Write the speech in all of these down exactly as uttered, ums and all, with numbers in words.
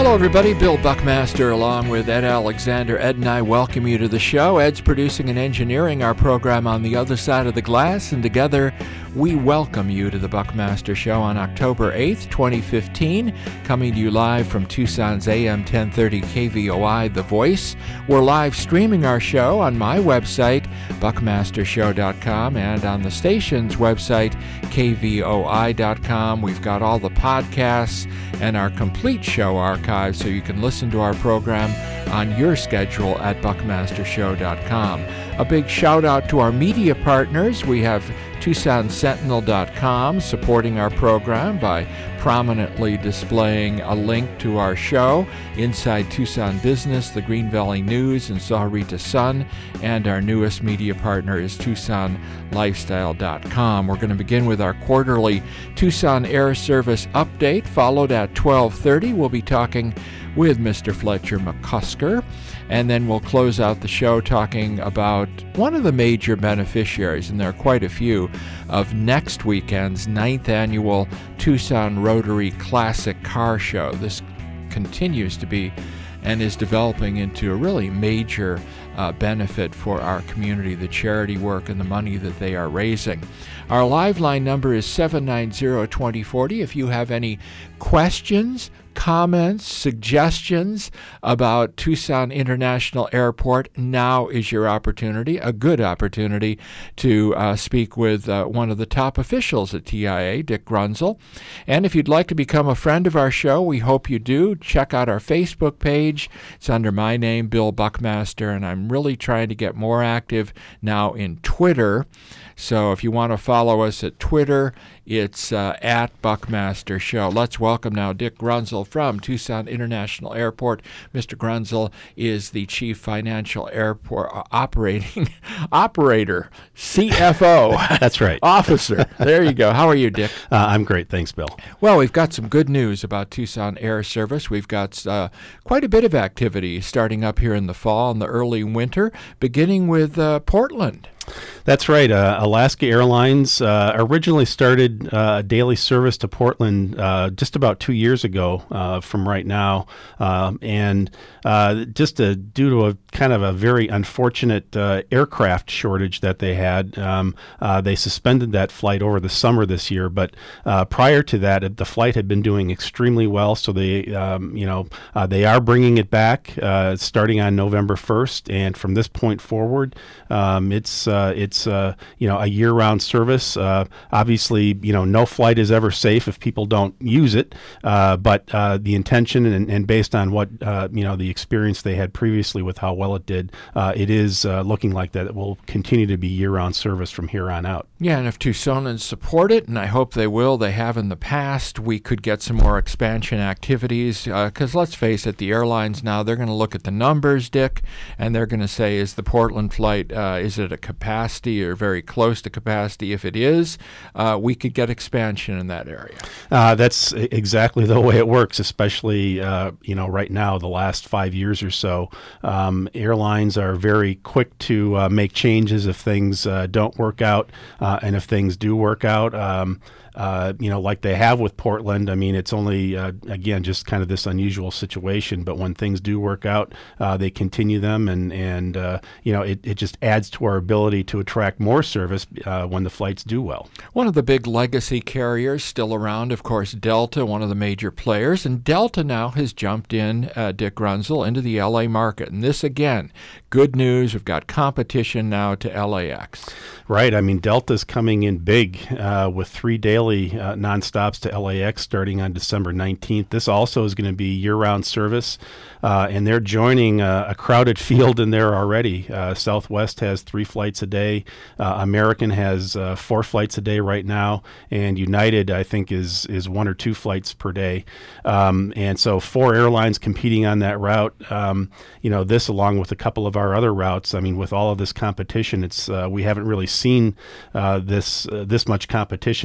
Hello, everybody. Bill Buckmaster along with Ed Alexander. Ed and I welcome you to the show. Ed's producing and engineering our program On the Other Side of the Glass, and together we welcome you to the Buckmaster Show on October eighth, twenty fifteen, coming to you live from Tucson's A M ten thirty K V O I, The Voice. We're live streaming our show on my website, buckmaster show dot com, and on the station's website, K V O I dot com. We've got all the podcasts and our complete show archive, so you can listen to our program on your schedule at buckmaster show dot com. A big shout out to our media partners. We have Tucson Sentinel dot com supporting our program by prominently displaying a link to our show, Inside Tucson Business, the Green Valley News, and Sahuarita Sun, and our newest media partner is Tucson Lifestyle dot com. We're going to begin with our quarterly Tucson Air Service update, followed at twelve thirty. We'll be talking with Mister Fletcher McCusker, and then we'll close out the show talking about one of the major beneficiaries, and there are quite a few, of next weekend's ninth annual Tucson Rotary Classic Car Show. This continues to be and is developing into a really major uh, benefit for our community, the charity work and the money that they are raising. Our live line number is seven nine zero, two zero four zero. If you have any questions, comments, suggestions about Tucson International Airport, now is your opportunity, a good opportunity to uh, speak with uh, one of the top officials at T I A, Dick Grunzel. And if you'd like to become a friend of our show, we hope you do. Check out our Facebook page. It's under my name, Bill Buckmaster, and I'm really trying to get more active now in Twitter. So if you want to follow us at Twitter, it's uh, at Buckmaster Show. Let's welcome now Dick Grunzel from Tucson International Airport. Mister Grunzel is the Chief Financial Airport uh, Operating Operator, C F O. That's right. Officer. There you go. How are you, Dick? Uh, I'm great. Thanks, Bill. Well, we've got some good news about Tucson Air Service. We've got uh, quite a bit of activity starting up here in the fall and the early winter, beginning with uh, Portland. That's right. Uh, Alaska Airlines uh, originally started uh, a daily service to Portland uh, just about two years ago uh, from right now. Um, and uh, just to, due to a kind of a very unfortunate uh, aircraft shortage that they had, um, uh, they suspended that flight over the summer this year. But uh, prior to that, the flight had been doing extremely well. So they, um, you know, uh, they are bringing it back uh, starting on November first. And from this point forward, um, it's uh, it's uh, you know, a year-round service. Uh, obviously, you know, no flight is ever safe if people don't use it. Uh, but uh, the intention and, and based on what uh, you know, the experience they had previously with how well it did, uh, it is uh, looking like that it will continue to be year-round service from here on out. Yeah, and if Tucsonans support it, and I hope they will, they have in the past, we could get some more expansion activities. Because uh, let's face it, the airlines now, they're going to look at the numbers, Dick, and they're going to say, is the Portland flight, uh, is it a capacity or very close to capacity? If it is, uh, we could get expansion in that area. Uh, that's exactly the way it works, especially uh, you know, right now, the last five years or so. Um, airlines are very quick to uh, make changes if things uh, don't work out, uh, and if things do work out. Um, Uh, you know, like they have with Portland. I mean, it's only, uh, again, just kind of this unusual situation. But when things do work out, uh, they continue them. And, and uh, you know, it, it just adds to our ability to attract more service uh, when the flights do well. One of the big legacy carriers still around, of course, Delta, one of the major players. And Delta now has jumped in, uh, Dick Grunzel, into the L A market. And this, again, good news. We've got competition now to L A X. Right. I mean, Delta's coming in big uh, with three daily Uh, nonstops to L A X starting on December nineteenth. This also is going to be year-round service, uh, and they're joining uh, a crowded field in there already. Uh, Southwest has three flights a day. Uh, American has uh, four flights a day right now, and United, I think, is is one or two flights per day. Um, and so four airlines competing on that route. Um, you know, this along with a couple of our other routes. I mean, with all of this competition, it's uh, we haven't really seen uh, this uh, this much competition for quite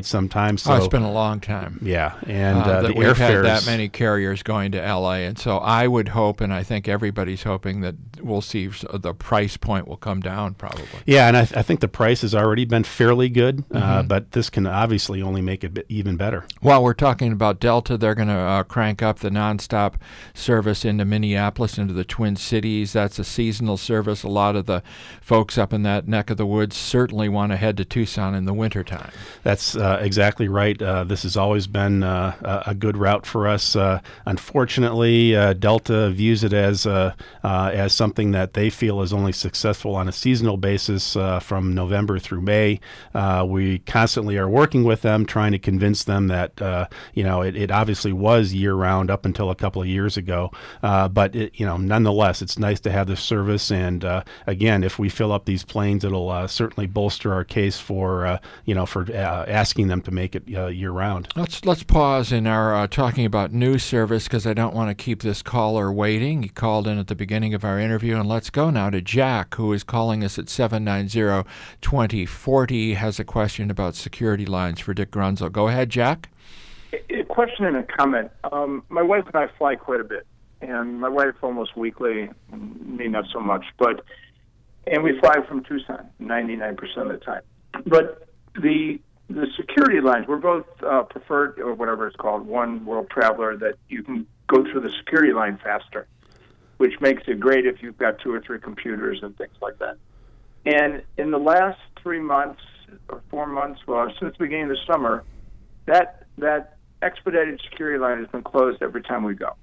quite some time. So oh, it's been a long time. Yeah, and uh, uh, the that we've had airfares. that many carriers going to L A, and so I would hope, and I think everybody's hoping that we'll see the price point will come down probably. Yeah, and I, th- I think the price has already been fairly good, mm-hmm. uh, but this can obviously only make it bit even better. While we're talking about Delta, they're going to uh, crank up the nonstop service into Minneapolis, into the Twin Cities. That's a seasonal service. A lot of the folks up in that neck of the woods certainly want to head to Tucson in the wintertime. That's uh, exactly right. Uh, this has always been uh, a good route for us. Uh, unfortunately, uh, Delta views it as uh, uh, as something that they feel is only successful on a seasonal basis uh, from November through May. Uh, we constantly are working with them, trying to convince them that uh, you know it, it obviously was year-round up until a couple of years ago. Uh, but it, you know, nonetheless, it's nice to have this service. And uh, again, if we fill up these planes, it'll uh, certainly bolster our case for uh, you know for uh, asking them to make it uh, year-round. Let's let's pause in our uh, talking about new service because I don't want to keep this caller waiting. He called in at the beginning of our interview, and let's go now to Jack, who is calling us at seven nine zero, two zero four zero. Has a question about security lines for Dick Grunzel. Go ahead, Jack. A question and a comment. Um, my wife and I fly quite a bit, and my wife almost weekly, me not so much, but and we fly from Tucson ninety-nine percent of the time. But the the security lines, we're both uh, preferred, or whatever it's called, One World Traveler, that you can go through the security line faster, which makes it great if you've got two or three computers and things like that. And in the last three months or four months, well, since the beginning of the summer, that that expedited security line has been closed every time we go.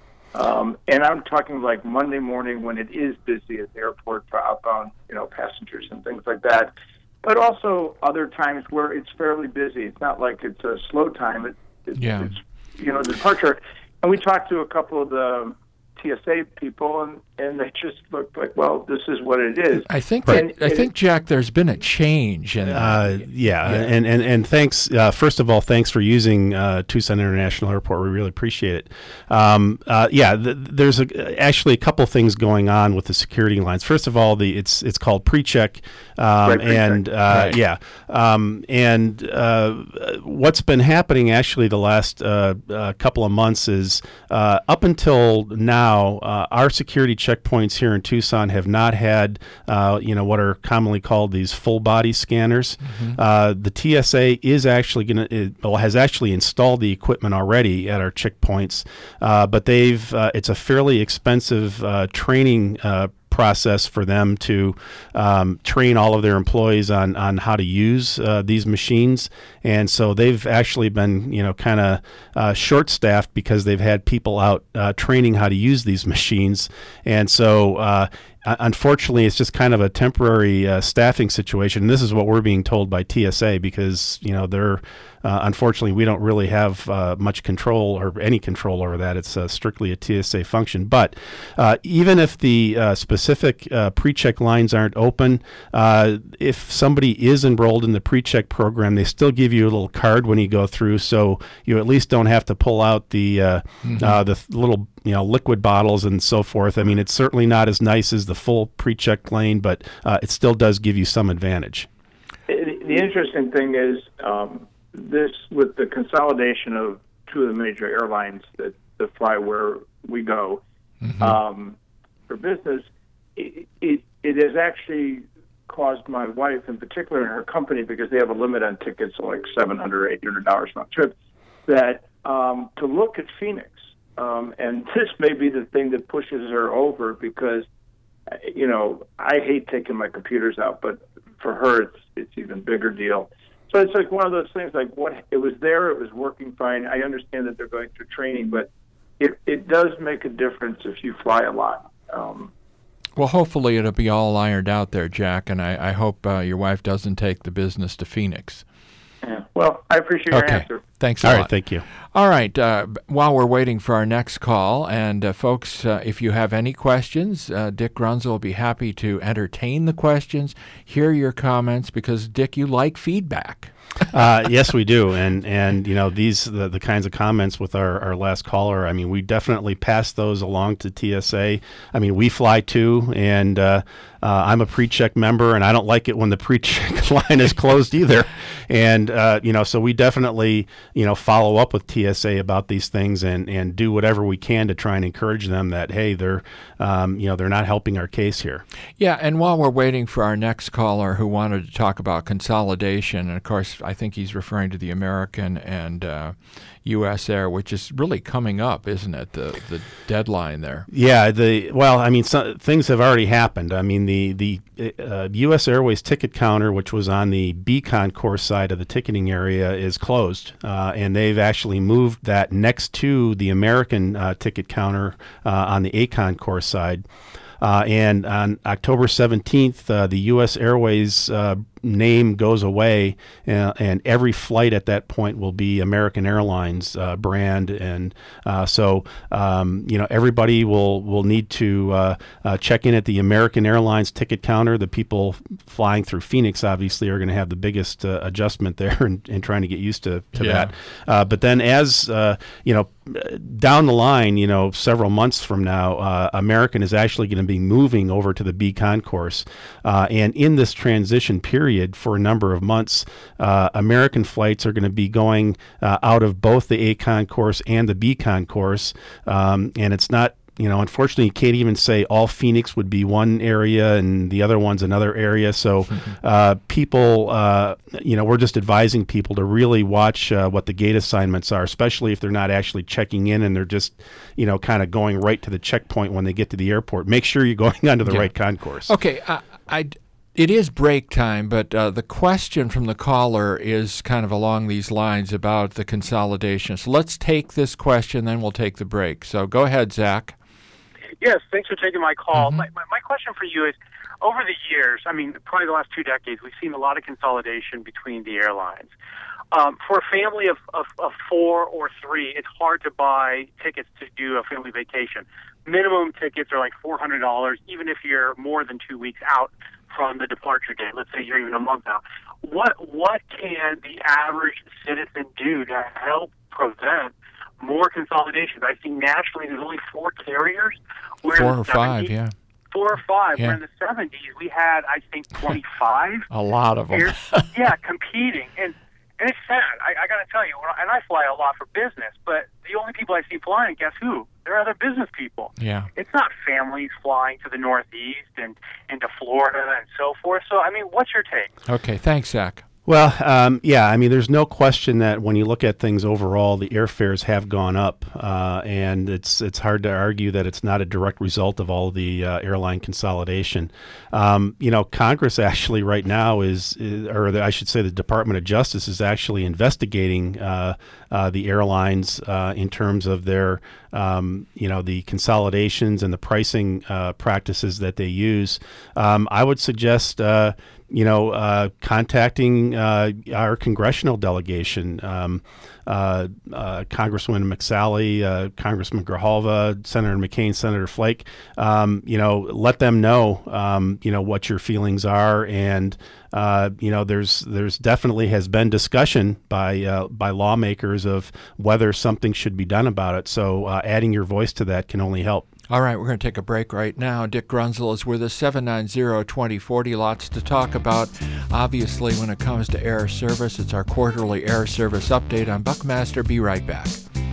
Um, and I'm talking like Monday morning when it is busy at the airport for outbound, you know, passengers and things like that. But also other times where it's fairly busy. It's not like it's a slow time. It, it, yeah. It's, you know, the departure. And we talked to a couple of the T S A people, and, and they just looked like, well, this is what it is. I think, and, that, I think, Jack, there's been a change in uh, that. Yeah, yeah. And, and, and thanks, uh, first of all, thanks for using uh, Tucson International Airport. We really appreciate it. Um, uh, yeah, th- there's a, actually a couple things going on with the security lines. First of all, the it's it's called PreCheck, um, right, pre-check. and uh, right. yeah, um, and uh, what's been happening actually the last uh, uh, couple of months is uh, up until now, Uh, our security checkpoints here in Tucson have not had, uh, you know, what are commonly called these full body scanners. Mm-hmm. Uh, the T S A is actually going to, well, has actually installed the equipment already at our checkpoints, uh, but they've, uh, it's a fairly expensive uh, training uh, process for them to um, train all of their employees on on how to use uh, these machines, and so they've actually been you know kind of uh, short-staffed because they've had people out uh, training how to use these machines, and so uh, unfortunately it's just kind of a temporary uh, staffing situation. And this is what we're being told by T S A because you know they're uh, unfortunately we don't really have uh, much control or any control over that. It's uh, strictly a T S A function. But uh, even if the uh, specific uh, PreCheck lines aren't open, uh, if somebody is enrolled in the PreCheck program, they still give you a little card when you go through, so you at least don't have to pull out the uh, mm-hmm. uh, the th- little you know liquid bottles and so forth. I mean, it's certainly not as nice as the full PreCheck lane, but uh, it still does give you some advantage. The interesting thing is um, this, with the consolidation of two of the major airlines that, that fly where we go mm-hmm. um, for business, it, it, it has actually caused my wife, in particular in her company, because they have a limit on tickets of like seven hundred dollars, eight hundred dollars round trip, that um, to look at Phoenix. Um, and this may be the thing that pushes her over because, you know, I hate taking my computers out, but for her, it's it's even bigger deal. So it's like one of those things. Like what it was there, it was working fine. I understand that they're going through training, but it it does make a difference if you fly a lot. Um, well, hopefully it'll be all ironed out there, Jack, and I, I hope uh, your wife doesn't take the business to Phoenix. Yeah. Well, I appreciate your okay. answer. Thanks a All lot. right, thank you. All right, uh, while we're waiting for our next call, and uh, folks, uh, if you have any questions, uh, Dick Grunzel will be happy to entertain the questions, hear your comments, because, Dick, you like feedback. uh, yes, we do, and and you know these the, the kinds of comments with our, our last caller. I mean, we definitely pass those along to T S A. I mean, we fly too, and uh, uh, I'm a pre-check member, and I don't like it when the pre-check line is closed either. And uh, you know, so we definitely you know follow up with T S A about these things and, and do whatever we can to try and encourage them that hey, they're um, you know they're not helping our case here. Yeah, and while we're waiting for our next caller who wanted to talk about consolidation, and of course I think he's referring to the American and uh, U S Air, which is really coming up, isn't it? The the deadline there. Yeah. The well, I mean, so, things have already happened. I mean, the the uh, U S Airways ticket counter, which was on the B concourse side of the ticketing area, is closed, uh, and they've actually moved that next to the American uh, ticket counter uh, on the A concourse side. Uh, and on October seventeenth, uh, the U S Airways uh, name goes away, uh, and every flight at that point will be American Airlines uh, brand. And uh, so, um, you know, everybody will, will need to uh, uh, check in at the American Airlines ticket counter. The people flying through Phoenix obviously are going to have the biggest uh, adjustment there and, and trying to get used to, to yeah. that. Uh, but then as, uh, you know, down the line, you know, several months from now, uh, American is actually going to be moving over to the B concourse. Uh, and in this transition period for a number of months, uh, American flights are going to be going uh, out of both the A concourse and the B concourse. Um, and it's not, you know, unfortunately, you can't even say all Phoenix would be one area and the other one's another area. So uh, people, uh, you know, we're just advising people to really watch uh, what the gate assignments are, especially if they're not actually checking in and they're just, you know, kind of going right to the checkpoint when they get to the airport. Make sure you're going onto the yeah. right concourse. Okay. I, I, it is break time, but uh, the question from the caller is kind of along these lines about the consolidation. So let's take this question, then we'll take the break. So go ahead, Zach. Yes, thanks for taking my call. Mm-hmm. My, my, my question for you is, over the years, I mean, probably the last two decades, we've seen a lot of consolidation between the airlines. Um, for a family of, of, of four or three, it's hard to buy tickets to do a family vacation. Minimum tickets are like four hundred dollars, even if you're more than two weeks out from the departure date. Let's say you're even a month out. What what can the average citizen do to help prevent more consolidations? I think nationally there's only four carriers. Four or five, yeah. Four or five. Yeah. Where in the seventies we had, I think, twenty-five. A lot of them. yeah, competing. And and it's sad. I, I got to tell you, and I fly a lot for business, but the only people I see flying, guess who? They're other business people. Yeah. It's not families flying to the Northeast and into Florida and so forth. So, I mean, what's your take? Okay, thanks, Zach. Well, um, yeah, I mean, there's no question that when you look at things overall, the airfares have gone up, uh, and it's it's hard to argue that it's not a direct result of all the uh, airline consolidation. Um, you know, Congress actually right now is, is or the, I should say the Department of Justice is actually investigating uh, uh, the airlines uh, in terms of their, um, you know, the consolidations and the pricing uh, practices that they use. Um, I would suggest uh, you know, uh, contacting uh, our congressional delegation, um, uh, uh, Congresswoman McSally, uh, Congressman Grijalva, Senator McCain, Senator Flake, um, you know, let them know, um, you know, what your feelings are. And, uh, you know, there's there's definitely has been discussion by uh, by lawmakers of whether something should be done about it. So uh, adding your voice to that can only help. All right, we're going to take a break right now. Dick Grunzel is with us, seven nine zero, two zero four zero. Lots to talk about. Obviously, when it comes to air service, it's our quarterly air service update on Buckmaster. Be right back.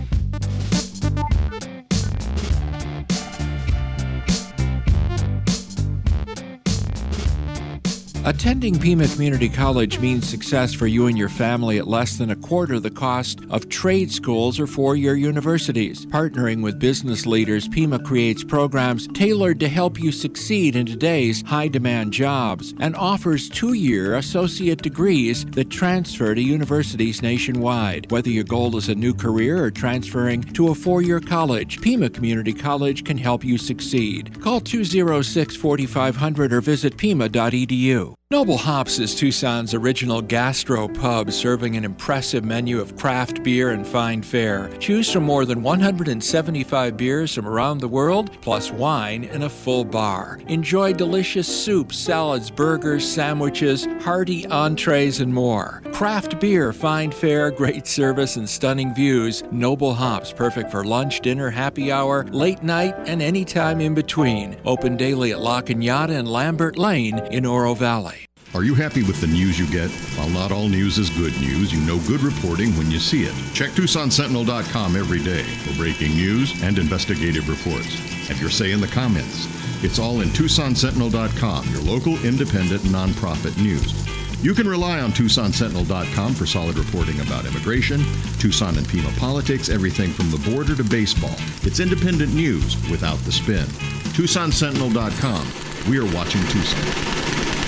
Attending Pima Community College means success for you and your family at less than a quarter the cost of trade schools or four-year universities. Partnering with business leaders, Pima creates programs tailored to help you succeed in today's high-demand jobs and offers two-year associate degrees that transfer to universities nationwide. Whether your goal is a new career or transferring to a four-year college, Pima Community College can help you succeed. Call two oh six, four five zero zero or visit pima dot e d u. Noble Hops is Tucson's original gastro pub, serving an impressive menu of craft beer and fine fare. Choose from more than one hundred seventy-five beers from around the world, plus wine in a full bar. Enjoy delicious soups, salads, burgers, sandwiches, hearty entrees, and more. Craft beer, fine fare, great service, and stunning views. Noble Hops, perfect for lunch, dinner, happy hour, late night, and any time in between. Open daily at La Cañada and Lambert Lane in Oro Valley. Are you happy with the news you get? While not all news is good news, you know good reporting when you see it. Check Tucson Sentinel dot com every day for breaking news and investigative reports. Have your say in the comments. It's all in Tucson Sentinel dot com, your local independent nonprofit news. You can rely on Tucson Sentinel dot com for solid reporting about immigration, Tucson and Pima politics, everything from the border to baseball. It's independent news without the spin. Tucson Sentinel dot com. We are watching Tucson.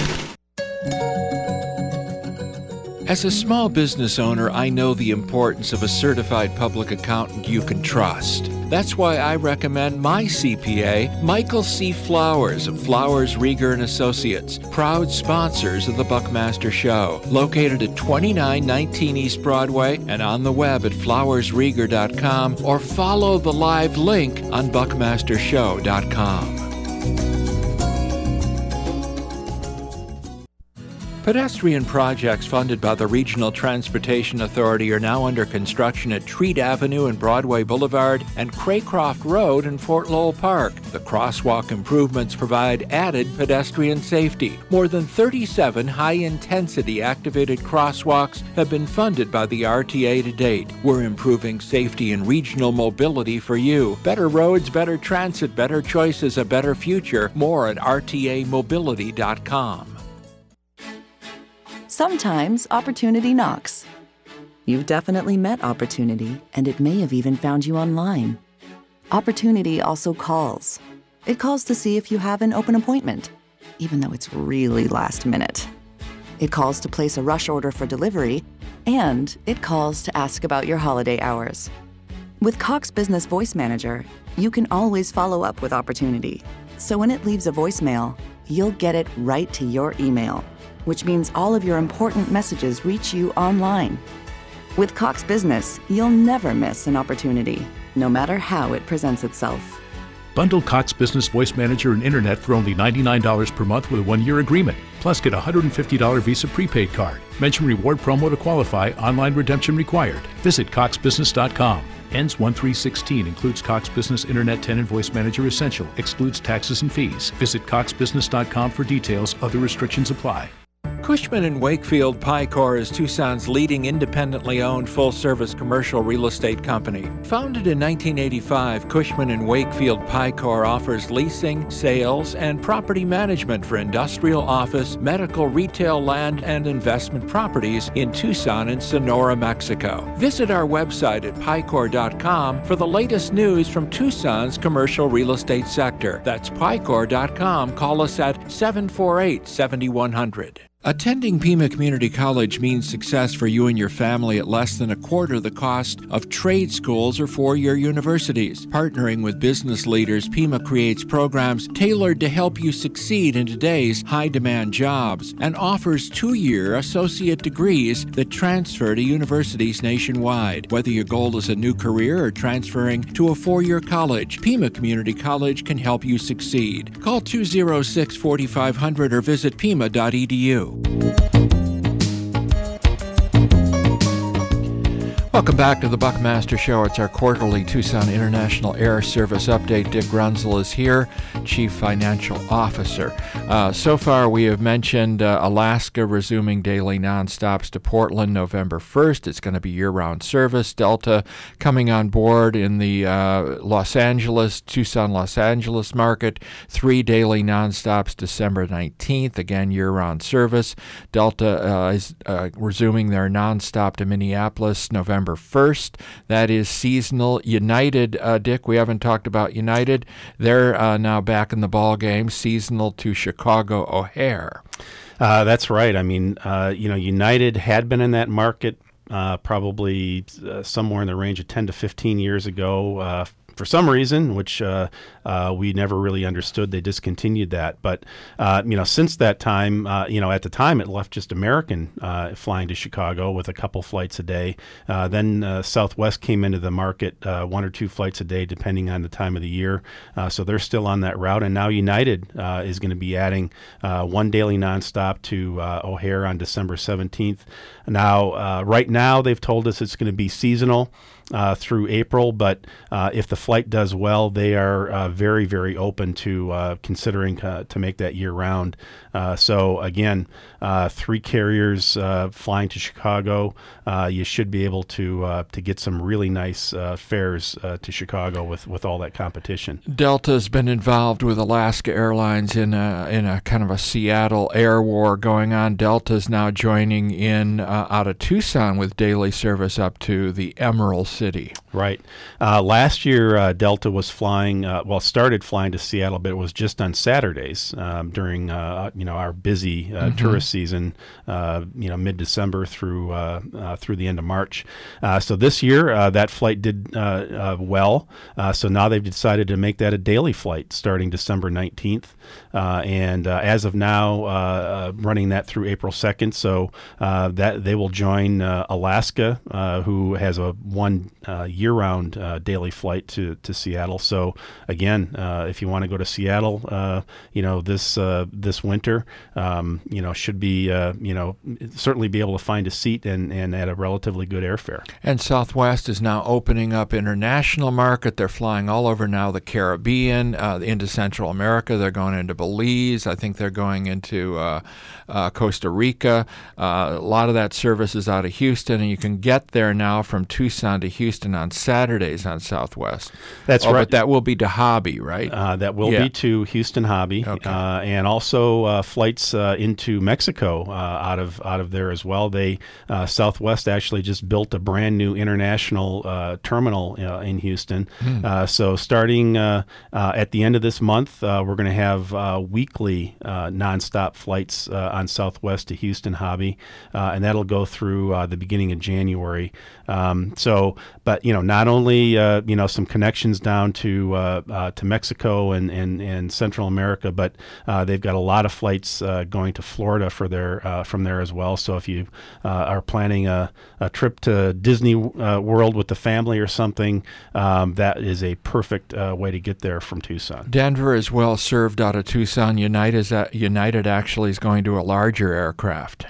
As a small business owner, I know the importance of a certified public accountant you can trust. That's why I recommend my C P A, Michael C. Flowers of Flowers, Rieger and Associates, proud sponsors of the Buckmaster Show. Located at twenty-nine nineteen East Broadway and on the web at flowers rieger dot com, or follow the live link on buckmaster show dot com. Pedestrian projects funded by the Regional Transportation Authority are now under construction at Treat Avenue and Broadway Boulevard and Craycroft Road in Fort Lowell Park. The crosswalk improvements provide added pedestrian safety. More than thirty-seven high-intensity activated crosswalks have been funded by the R T A to date. We're improving safety and regional mobility for you. Better roads, better transit, better choices, a better future. More at R T A mobility dot com. Sometimes opportunity knocks. You've definitely met opportunity, and it may have even found you online. Opportunity also calls. It calls to see if you have an open appointment, even though it's really last minute. It calls to place a rush order for delivery, and it calls to ask about your holiday hours. With Cox Business Voice Manager, you can always follow up with opportunity. So when it leaves a voicemail, you'll get it right to your email, which means all of your important messages reach you online. With Cox Business, you'll never miss an opportunity, no matter how it presents itself. Bundle Cox Business Voice Manager and Internet for only ninety-nine dollars per month with a one-year agreement. Plus, get a one hundred fifty dollars Visa prepaid card. Mention reward promo to qualify. Online redemption required. Visit cox business dot com. Ends one three sixteen. Includes Cox Business Internet ten and Voice Manager Essential. Excludes taxes and fees. Visit cox business dot com for details. Other restrictions apply. Cushman and Wakefield Picor is Tucson's leading independently owned full-service commercial real estate company. Founded in nineteen eighty-five, Cushman and Wakefield Picor offers leasing, sales, and property management for industrial, office, medical, retail, land, and investment properties in Tucson and Sonora, Mexico. Visit our website at picor dot com for the latest news from Tucson's commercial real estate sector. That's picor dot com. Call us at seven four eight, seven one zero zero. Attending Pima Community College means success for you and your family at less than a quarter the cost of trade schools or four-year universities. Partnering with business leaders, Pima creates programs tailored to help you succeed in today's high-demand jobs and offers two-year associate degrees that transfer to universities nationwide. Whether your goal is a new career or transferring to a four-year college, Pima Community College can help you succeed. Call two oh six, four five zero zero or visit pima dot e d u. Welcome back to the Buckmaster Show. It's our quarterly Tucson International Air Service update. Dick Grunzel is here, Chief Financial Officer. Uh, so far, we have mentioned uh, Alaska resuming daily nonstops to Portland November first. It's going to be year-round service. Delta coming on board in the uh, Los Angeles, Tucson-Los Angeles market. Three daily nonstops December nineteenth. Again, year-round service. Delta uh, is uh, resuming their nonstop to Minneapolis November first. That is seasonal. United, uh, Dick, we haven't talked about United. They're uh, now back in the ball game, seasonal to Chicago O'Hare. Uh, that's right. I mean, uh, you know, United had been in that market uh, probably uh, somewhere in the range of ten to fifteen years ago. Uh, for some reason, which uh, uh, we never really understood, they discontinued that. But uh, you know, since that time, uh, you know, at the time it left just American uh, flying to Chicago with a couple flights a day. Uh, then uh, Southwest came into the market, uh, one or two flights a day, depending on the time of the year. Uh, so they're still on that route. And now United uh, is going to be adding uh, one daily nonstop to uh, O'Hare on December seventeenth. Now, uh, right now, they've told us it's going to be seasonal uh, through April, but uh, if the flight does well, they are uh, very, very open to uh, considering uh, to make that year-round. Uh, so, again, uh, three carriers uh, flying to Chicago. Uh, you should be able to uh, to get some really nice uh, fares uh, to Chicago with, with all that competition. Delta's been involved with Alaska Airlines in a, in a kind of a Seattle air war going on. Delta's now joining in uh, out of Tucson with daily service up to the Emerald City. Right. Uh, last year, uh, Delta was flying, uh, well, started flying to Seattle, but it was just on Saturdays um, during, uh, you know, our busy uh, mm-hmm. tourist season, uh, you know, mid-December through uh, uh, through the end of March. Uh, so this year, uh, that flight did uh, uh, well. Uh, so now they've decided to make that a daily flight starting December nineteenth. Uh, and uh, as of now, uh, uh, running that through April second. So uh, that they will join uh, Alaska, uh, who has a one uh, year-round uh, daily flight to, to Seattle. So again, uh, if you want to go to Seattle, uh, you know this uh, this winter, um, you know should be uh, you know certainly be able to find a seat and, and at a relatively good airfare. And Southwest is now opening up international market. They're flying all over now the Caribbean, uh, into Central America. They're going into Belize. I think they're going into uh, uh, Costa Rica. Uh, a lot of that service is out of Houston, and you can get there now from Tucson to Houston on Saturdays on Southwest. That's oh, right. But that will be to Hobby, right? Uh, that will yeah. be to Houston Hobby, okay. uh, and also uh, flights uh, into Mexico uh, out of out of there as well. They uh, Southwest actually just built a brand new international uh, terminal uh, in Houston. Mm. Uh, so starting uh, uh, at the end of this month, uh, we're going to have uh, weekly uh, nonstop flights uh, on Southwest to Houston Hobby, uh, and that'll go through uh, the beginning of January. Um, so, but you know, not only uh, you know some connections down to uh, uh, to Mexico and, and, and Central America, but uh, they've got a lot of flights uh, going to Florida for their uh, from there as well. So if you uh, are planning a, a trip to Disney uh, World with the family or something, um, that is a perfect uh, way to get there from Tucson. Denver is well served out of Tucson. United is at, United actually is going to a larger aircraft.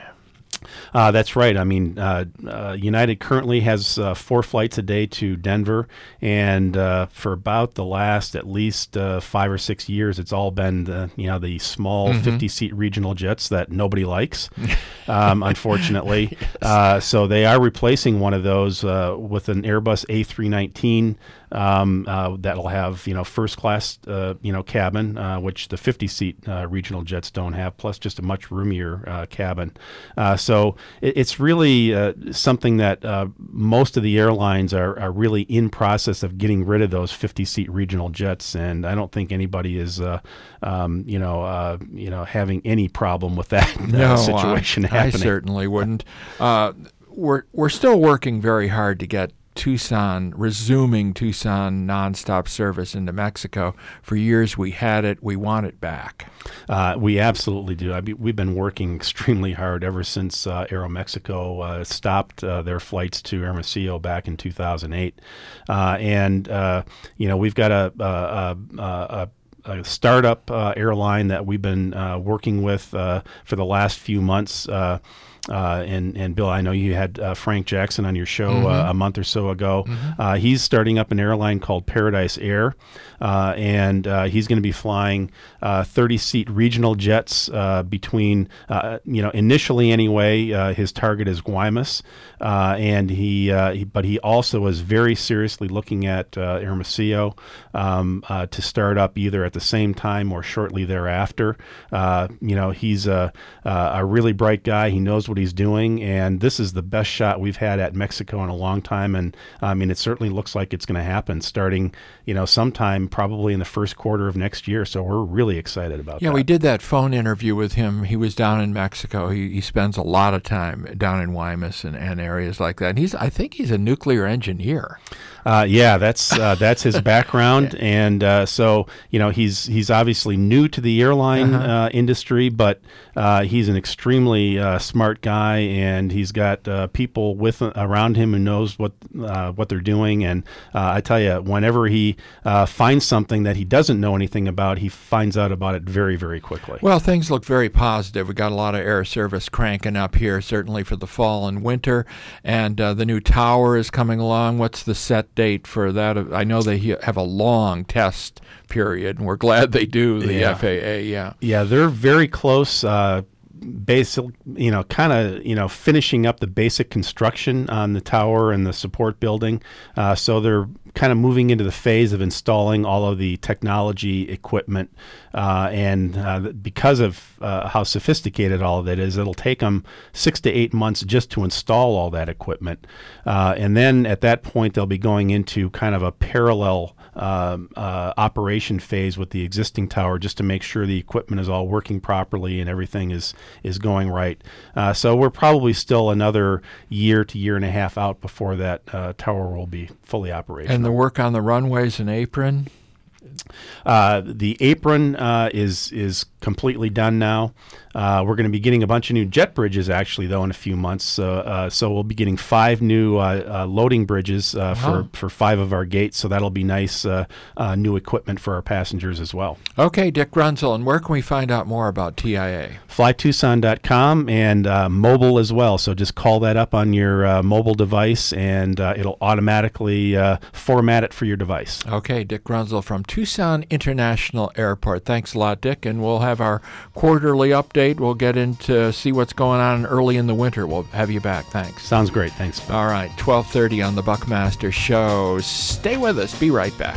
Uh, that's right. I mean, uh, uh, United currently has uh, four flights a day to Denver, and uh, for about the last at least uh, five or six years, it's all been the you know the small fifty-seat mm-hmm. regional jets that nobody likes, um, unfortunately. yes. uh, so they are replacing one of those uh, with an Airbus A three nineteen. Um, uh, that'll have you know first class uh, you know cabin, uh, which the fifty-seat uh, regional jets don't have, plus just a much roomier uh, cabin. Uh, so it, it's really uh, something that uh, most of the airlines are, are really in process of getting rid of those fifty-seat regional jets, and I don't think anybody is uh, um, you know uh, you know having any problem with that uh, no, situation I, happening. I certainly wouldn't. Uh, we're we're still working very hard to get Tucson, resuming Tucson nonstop service into Mexico. For years we had it. We want it back. Uh, we absolutely do. I mean, we've been working extremely hard ever since uh, Aeromexico uh, stopped uh, their flights to Hermosillo back in two thousand eight. Uh, and, uh, you know, we've got a, a, a, a a startup uh, airline that we've been uh, working with uh, for the last few months. Uh, Uh, and, and Bill, I know you had uh, Frank Jackson on your show mm-hmm. uh, a month or so ago. Mm-hmm. Uh, he's starting up an airline called Paradise Air, uh, and uh, he's going to be flying uh, thirty-seat regional jets uh, between, uh, you know, initially anyway, uh, his target is Guaymas, uh, and he, uh, he, but he also is very seriously looking at uh, Hermosillo um, uh, to start up either at the same time or shortly thereafter. Uh, you know, he's a, a really bright guy. He knows what he's doing, and this is the best shot we've had at Mexico in a long time. And I mean, it certainly looks like it's going to happen starting, you know, sometime probably in the first quarter of next year. So we're really excited about yeah, that. Yeah, we did that phone interview with him. He was down in Mexico. He he spends a lot of time down in Guaymas and, and areas like that. And he's I think he's a nuclear engineer. Uh, yeah, that's uh, that's his background, and uh, so you know he's he's obviously new to the airline Uh-huh. uh, industry, but uh, he's an extremely uh, smart guy, and he's got uh, people with around him who knows what uh, what they're doing. And uh, I tell you, whenever he uh, finds something that he doesn't know anything about, he finds out about it very very quickly. Well, things look very positive. We got a lot of air service cranking up here, certainly for the fall and winter, and uh, the new tower is coming along. What's the set date for that? I know they have a long test period, and we're glad they do, the Yeah. F A A, yeah. Yeah, they're very close. Uh, basic, you know, kind of, you know, finishing up the basic construction on the tower and the support building. Uh, so they're kind of moving into the phase of installing all of the technology equipment. Uh, and uh, because of uh, how sophisticated all of that is, it'll take them six to eight months just to install all that equipment. Uh, and then at that point, they'll be going into kind of a parallel Um, uh, operation phase with the existing tower, just to make sure the equipment is all working properly and everything is is going right. Uh, so we're probably still another year to year and a half out before that uh, tower will be fully operational. And the work on the runways and apron? Uh, the apron uh, is is completely done now. Uh, we're going to be getting a bunch of new jet bridges, actually, though, in a few months. Uh, uh, so we'll be getting five new uh, uh, loading bridges uh, Wow. for, for five of our gates. So that'll be nice uh, uh, new equipment for our passengers as well. Okay, Dick Grunzel, and where can we find out more about T I A? fly tucson dot com and uh, mobile as well. So just call that up on your uh, mobile device, and uh, it'll automatically uh, format it for your device. Okay, Dick Grunzel from Tucson International Airport. Thanks a lot, Dick, and we'll have our quarterly update. We'll get into see what's going on early in the winter. We'll have you back. Thanks. Sounds great. Thanks. All right, twelve thirty on the Buckmaster Show. Stay with us. Be right back.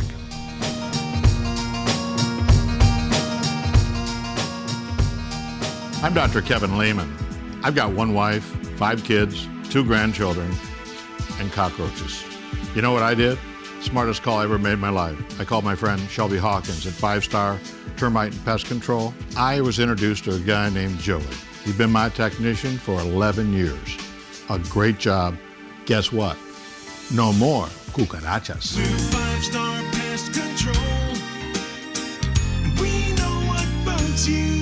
I'm Doctor Kevin Lehman. I've got one wife, five kids, two grandchildren, and cockroaches. You know what I did? Smartest call I ever made in my life. I called my friend Shelby Hawkins at Five Star Termite and Pest Control. I was introduced to a guy named Joey. He's been my technician for eleven years. A great job. Guess what? No more cucarachas. Five Star Pest Control. We know what bugs you.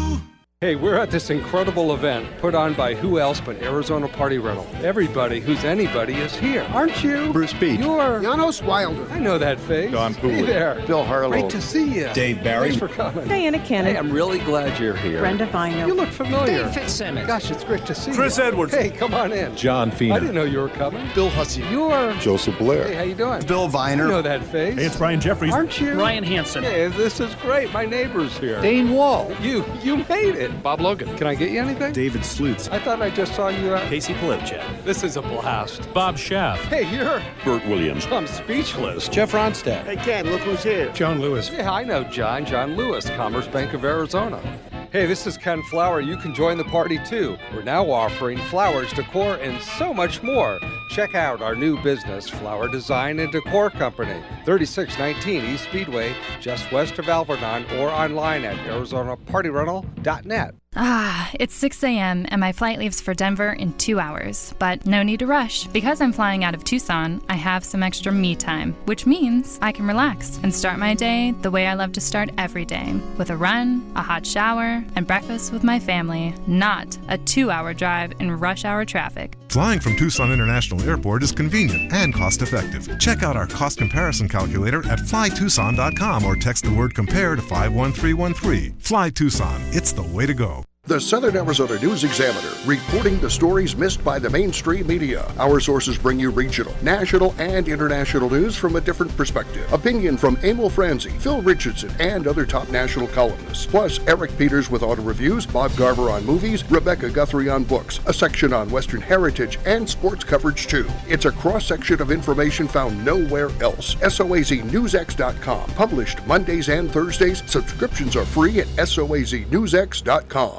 Hey, we're at this incredible event put on by who else but Arizona Party Rental. Everybody who's anybody is here, aren't you? Bruce Beach. You're Janos Wilder. I know that face. Don Pooley. Hey there. Bill Harlow. Great to see you. Dave Barry. Thanks for coming. Diana Cannon. Hey, I'm really glad you're here. Brenda Vino. You look familiar. Dave Fitzsimmons. Gosh, it's great to see Chris you. Edwards. Hey, come on in. John Fina. I didn't know you were coming. Bill Hussey. You're Joseph Blair. Hey, how you doing? Bill Viner. I know that face. Hey, it's Brian Jeffries. Aren't you? Ryan Hansen. Hey, this is great. My neighbor's here. Dane Wall. You, you made it. Bob Logan. Can I get you anything? David Slutz. I thought I just saw you at... Casey Polipchak. This is a blast. Bob Schaff. Hey, you're... Burt Williams. I'm speechless. Jeff Ronstadt. Hey, Ken, look who's here. John Lewis. Yeah, I know John. John Lewis, Commerce Bank of Arizona. Hey, this is Ken Flower. You can join the party too. We're now offering flowers, decor, and so much more. Check out our new business, Flower Design and Decor Company, thirty-six nineteen East Speedway, just west of Alvernon, or online at arizona party rental dot net. Ah, it's six a.m. and my flight leaves for Denver in two hours. But no need to rush. Because I'm flying out of Tucson, I have some extra me time, which means I can relax and start my day the way I love to start every day, with a run, a hot shower, and breakfast with my family, not a two-hour drive in rush hour traffic. Flying from Tucson International Airport is convenient and cost-effective. Check out our cost comparison calculator at fly tucson dot com or text the word COMPARE to five one three one three. Fly Tucson. It's the way to go. The Southern Arizona News Examiner, reporting the stories missed by the mainstream media. Our sources bring you regional, national, and international news from a different perspective. Opinion from Emil Franzi, Phil Richardson, and other top national columnists. Plus, Eric Peters with auto reviews, Bob Garver on movies, Rebecca Guthrie on books, a section on Western heritage, and sports coverage too. It's a cross-section of information found nowhere else. S O A Z news x dot com. Published Mondays and Thursdays. Subscriptions are free at S O A Z news x dot com.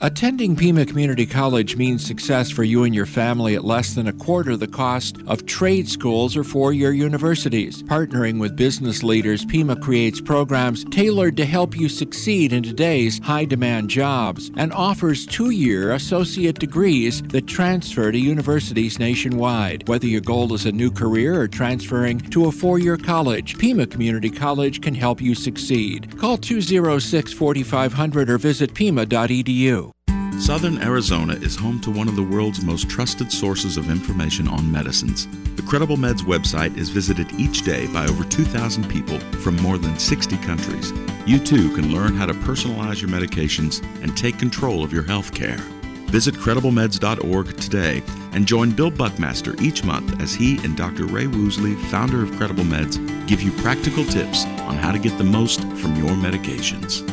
Attending Pima Community College means success for you and your family at less than a quarter the cost of trade schools or four-year universities. Partnering with business leaders, Pima creates programs tailored to help you succeed in today's high-demand jobs and offers two-year associate degrees that transfer to universities nationwide. Whether your goal is a new career or transferring to a four-year college, Pima Community College can help you succeed. Call two oh six, four five zero zero or visit pima dot e d u. Southern Arizona is home to one of the world's most trusted sources of information on medicines. The Credible Meds website is visited each day by over two thousand people from more than sixty countries. You too can learn how to personalize your medications and take control of your health care. Visit credible meds dot org today and join Bill Buckmaster each month as he and Doctor Ray Woosley, founder of Credible Meds, give you practical tips on how to get the most from your medications.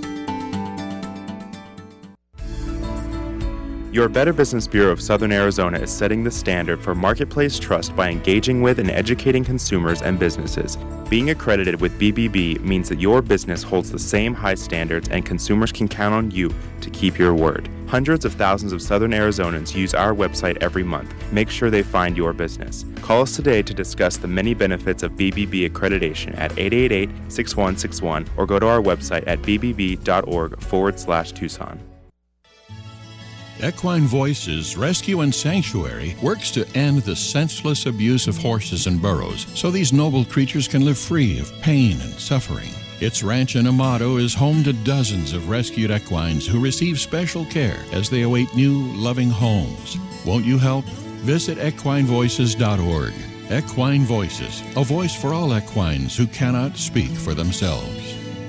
Your Better Business Bureau of Southern Arizona is setting the standard for marketplace trust by engaging with and educating consumers and businesses. Being accredited with B B B means that your business holds the same high standards and consumers can count on you to keep your word. Hundreds of thousands of Southern Arizonans use our website every month. Make sure they find your business. Call us today to discuss the many benefits of B B B accreditation at eight eight eight, six one six one or go to our website at b b b dot org forward slash Tucson. Equine Voices Rescue and Sanctuary works to end the senseless abuse of horses and burros so these noble creatures can live free of pain and suffering. Its ranch in Amado is home to dozens of rescued equines who receive special care as they await new, loving homes. Won't you help? Visit equine voices dot org. Equine Voices, a voice for all equines who cannot speak for themselves.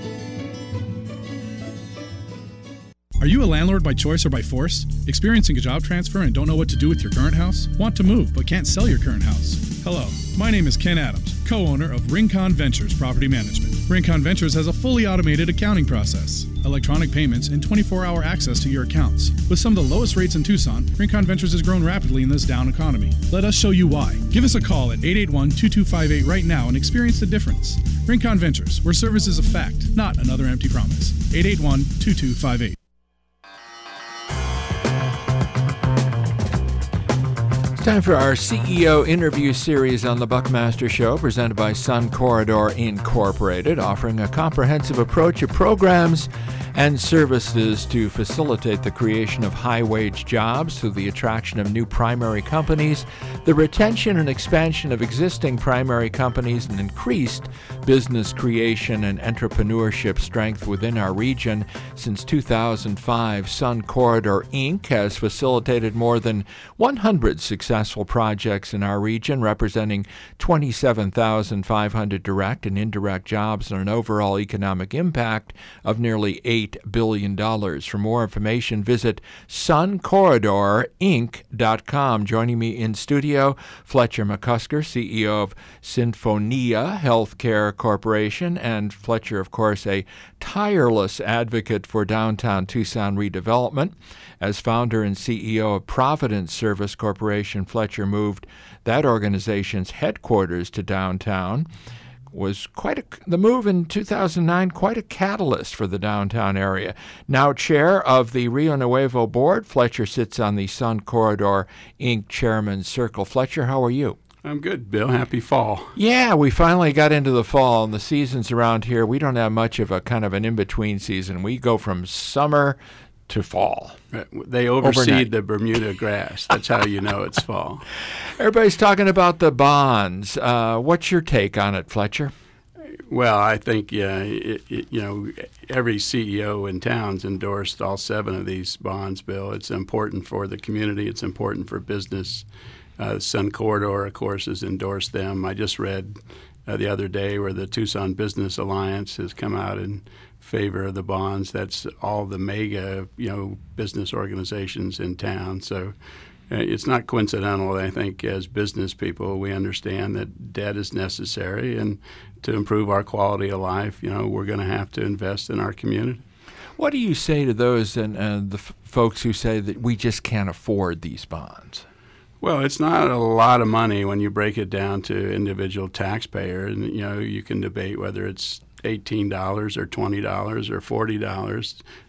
Are you a landlord by choice or by force? Experiencing a job transfer and don't know what to do with your current house? Want to move but can't sell your current house? Hello, my name is Ken Adams, co-owner of Rincon Ventures Property Management. Rincon Ventures has a fully automated accounting process, electronic payments, and twenty-four hour access to your accounts. With some of the lowest rates in Tucson, Rincon Ventures has grown rapidly in this down economy. Let us show you why. Give us a call at eight eight one, two two five eight right now and experience the difference. Rincon Ventures, where service is a fact, not another empty promise. eight eight one, two two five eight. Time for our C E O interview series on the Buckmaster Show, presented by Sun Corridor Incorporated, offering a comprehensive approach of programs and services to facilitate the creation of high-wage jobs through the attraction of new primary companies, the retention and expansion of existing primary companies, and increased business creation and entrepreneurship strength within our region. Since two thousand five, Sun Corridor Incorporated has facilitated more than one hundred successful projects in our region, representing twenty-seven thousand five hundred direct and indirect jobs and an overall economic impact of nearly eight billion dollars. For more information, visit sun corridor inc dot com. Joining me in studio, Fletcher McCusker, C E O of Sinfonia Healthcare Corporation, and Fletcher, of course, a tireless advocate for downtown Tucson redevelopment. As founder and C E O of Providence Service Corporation, Fletcher moved that organization's headquarters to downtown. Was quite a, the move in two thousand nine, quite a catalyst for the downtown area. Now chair of the Rio Nuevo board, Fletcher sits on the Sun Corridor Incorporated Chairman's Circle. Fletcher, how are you? I'm good, Bill. Happy fall. Yeah, we finally got into the fall, and the seasons around here, we don't have much of a kind of an in-between season. We go from summer to fall. They overseed Overnight. the Bermuda grass. That's how you know it's fall. Everybody's talking about the bonds. Uh, what's your take on it, Fletcher? Well, I think, yeah, it, it, you know, every C E O in town's endorsed all seven of these bonds, Bill. It's important for the community. It's important for business. Uh, Sun Corridor, of course, has endorsed them. I just read uh, the other day where the Tucson Business Alliance has come out in favor of the bonds. That's all the mega, you know, business organizations in town. So uh, it's not coincidental. I think as business people, we understand that debt is necessary, and to improve our quality of life, you know, we're going to have to invest in our community. What do you say to those and uh, the f- folks who say that we just can't afford these bonds? Well, it's not a lot of money when you break it down to individual taxpayer, and you know you can debate whether it's eighteen dollars or twenty dollars or forty dollars.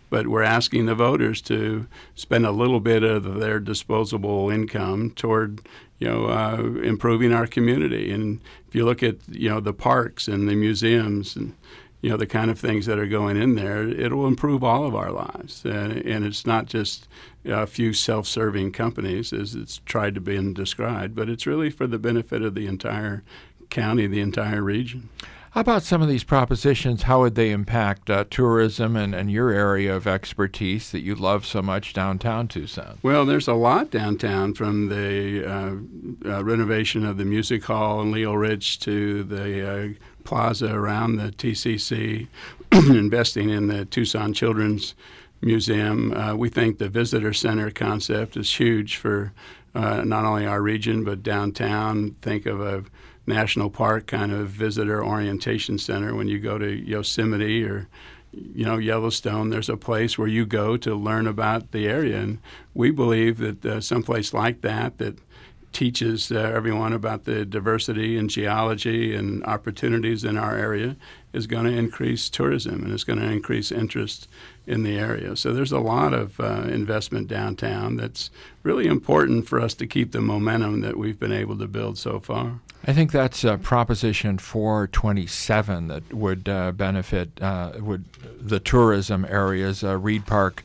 but we're asking the voters to spend a little bit of their disposable income toward, you know, uh, improving our community. And if you look at, you know, the parks and the museums and, you know, the kind of things that are going in there, it'll improve all of our lives. Uh, and it's not just a few self-serving companies, as it's tried to be described, but it's really for the benefit of the entire county, the entire region. How about some of these propositions? How would they impact uh, tourism and, and your area of expertise that you love so much, downtown Tucson? Well, there's a lot downtown, from the uh, uh, renovation of the music hall in Leo Ridge to the uh, plaza around the T C C, investing in the Tucson Children's Museum. Uh, we think the visitor center concept is huge for uh, not only our region but downtown. Think of a national park kind of visitor orientation center. When you go to Yosemite or, you know, Yellowstone, there's a place where you go to learn about the area. And we believe that uh, someplace like that that teaches uh, everyone about the diversity and geology and opportunities in our area is going to increase tourism, and it's going to increase interest in the area. So there's a lot of uh, investment downtown that's really important for us to keep the momentum that we've been able to build so far. I think that's uh, Proposition four twenty-seven that would uh, benefit uh, would the tourism areas. Uh, Reed Park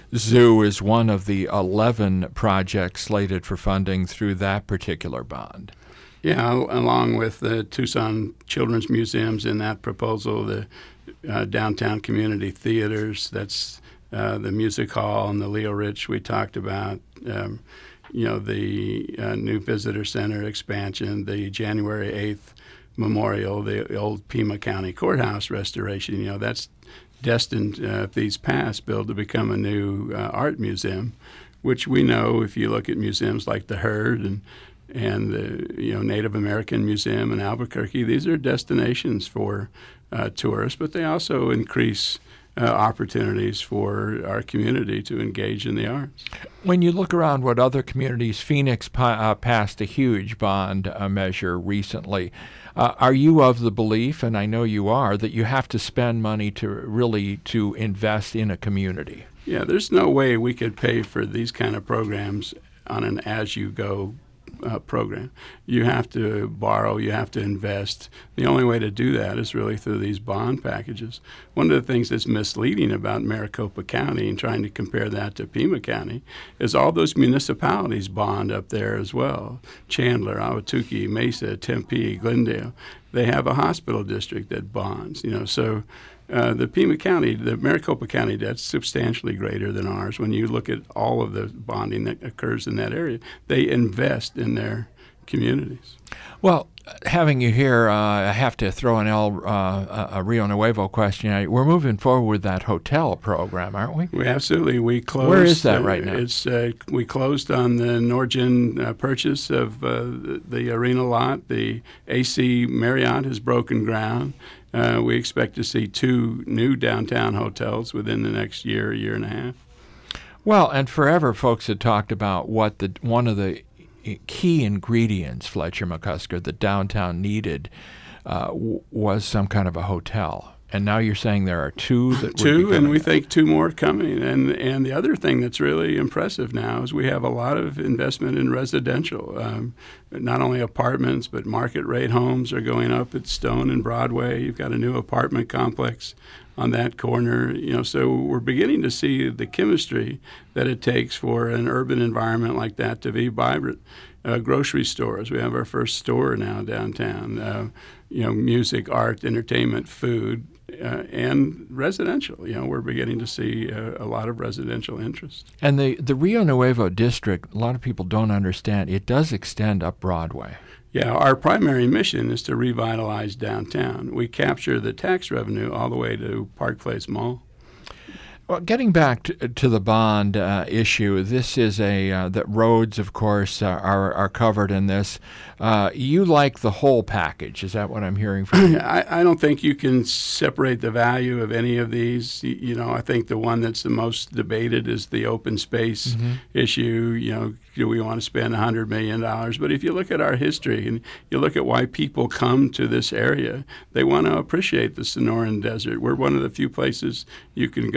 Zoo is one of the eleven projects slated for funding through that particular bond. Yeah, along with the Tucson Children's Museums in that proposal, the uh, downtown community theaters, that's uh, the music hall and the Leo Ridge we talked about, um, you know, the uh, new visitor center expansion, the January eighth memorial, the old Pima County Courthouse restoration, you know, that's destined, uh, if these pass, Bill, to become a new uh, art museum, which we know if you look at museums like the Herd and and the you know Native American Museum in Albuquerque, these are destinations for uh, tourists, but they also increase uh, opportunities for our community to engage in the arts. When you look around what other communities, Phoenix pa- uh, passed a huge bond uh, measure recently. Uh, are you of the belief, and I know you are, that you have to spend money to really to invest in a community? Yeah, there's no way we could pay for these kind of programs on an as-you-go Uh, program. You have to borrow, you have to invest. The only way to do that is really through these bond packages. One of the things that's misleading about Maricopa County and trying to compare that to Pima County is all those municipalities bond up there as well. Chandler, Ahwatukee, Mesa, Tempe, Glendale. They have a hospital district that bonds, you know, so Uh, the Pima County, the Maricopa County debt's substantially greater than ours. When you look at all of the bonding that occurs in that area, they invest in their communities. Well, having you here, uh, I have to throw an El uh, a Rio Nuevo question. We're moving forward with that hotel program, aren't we? We absolutely. We closed. Where is that uh, right now? It's uh, we closed on the Norgin uh, purchase of uh, the, the arena lot. The A C Marriott has broken ground. Uh, we expect to see two new downtown hotels within the next year, year and a half. Well, and forever folks had talked about what the one of the key ingredients, Fletcher McCusker, that downtown needed uh, w- was some kind of a hotel. And now you're saying there are two that two, would be and we up. think two more coming. And and the other thing that's really impressive now is we have a lot of investment in residential. Um, not only apartments, but market rate homes are going up at Stone and Broadway. You've got a new apartment complex on that corner. You know, so we're beginning to see the chemistry that it takes for an urban environment like that to be vibrant. Uh, grocery stores. We have our first store now downtown. Uh, you know, music, art, entertainment, food. Uh, and residential, you know, we're beginning to see uh, a lot of residential interest. And the, the Rio Nuevo district, a lot of people don't understand, it does extend up Broadway. Yeah, our primary mission is to revitalize downtown. We capture the tax revenue all the way to Park Place Mall. Well, getting back to, to the bond uh, issue, this is a uh, that roads, of course, uh, are are covered in this. Uh, you like the whole package? Is that what I'm hearing from you? I, I don't think you can separate the value of any of these. You, you know, I think the one that's the most debated is the open space Mm-hmm. issue. You know, do we want to spend one hundred million dollars? But if you look at our history and you look at why people come to this area, they want to appreciate the Sonoran Desert. We're one of the few places you can go and do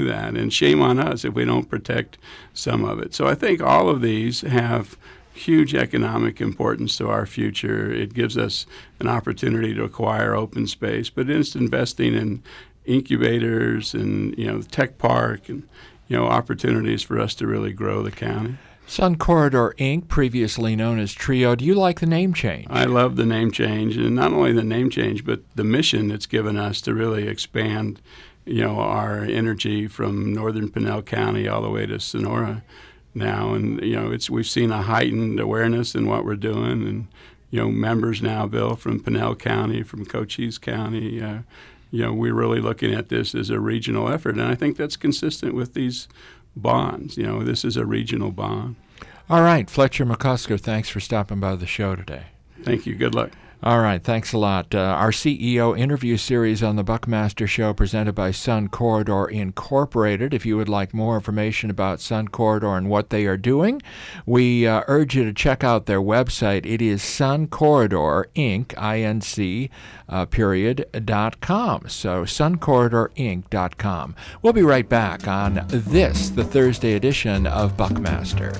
do that. And shame on us if we don't protect some of it. So I think all of these have huge economic importance to our future. It gives us an opportunity to acquire open space, but it's investing in incubators and, you know, the tech park and, you know, opportunities for us to really grow the county. Sun Corridor Incorporated, previously known as TRIO, do you like the name change? I love the name change, and not only the name change, but the mission it's given us to really expand, you know, our energy from northern Pinal County all the way to Sonora now. And, you know, it's we've seen a heightened awareness in what we're doing, and, you know, members now, Bill, from Pinal County, from Cochise County, uh, you know, we're really looking at this as a regional effort, and I think that's consistent with these bonds. You know, this is a regional bond. All right, Fletcher McCusker, thanks for stopping by the show today. Thank you. Good luck. All right, thanks a lot. Uh, our C E O interview series on the Buckmaster Show presented by Sun Corridor Incorporated. If you would like more information about Sun Corridor and what they are doing, we uh, urge you to check out their website. It is Sun Corridor Inc, I N C, uh, period, dot com. So sun corridor inc dot com. We'll be right back on this, the Thursday edition of Buckmaster.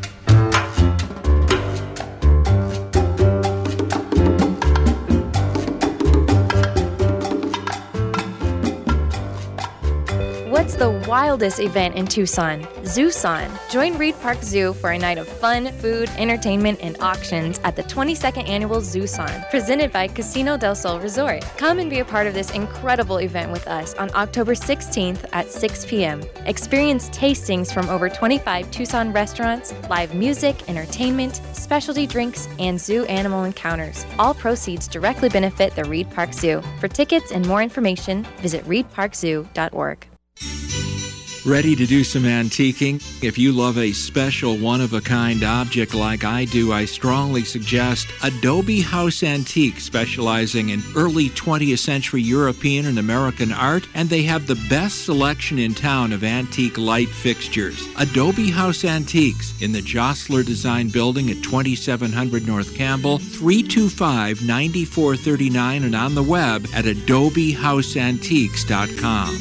What's the wildest event in Tucson? Zooson. Join Reed Park Zoo for a night of fun, food, entertainment, and auctions at the twenty-second Annual Zooson, presented by Casino del Sol Resort. Come and be a part of this incredible event with us on October sixteenth at six p.m. Experience tastings from over twenty-five Tucson restaurants, live music, entertainment, specialty drinks, and zoo animal encounters. All proceeds directly benefit the Reed Park Zoo. For tickets and more information, visit reed park zoo dot org. Ready to do some antiquing? If you love a special, one-of-a-kind object like I do, I strongly suggest Adobe House Antique, specializing in early twentieth century European and American art, and they have the best selection in town of antique light fixtures. Adobe House Antiques in the Jostler Design Building at twenty-seven hundred North Campbell, three two five, nine four three nine, and on the web at adobe house antiques dot com.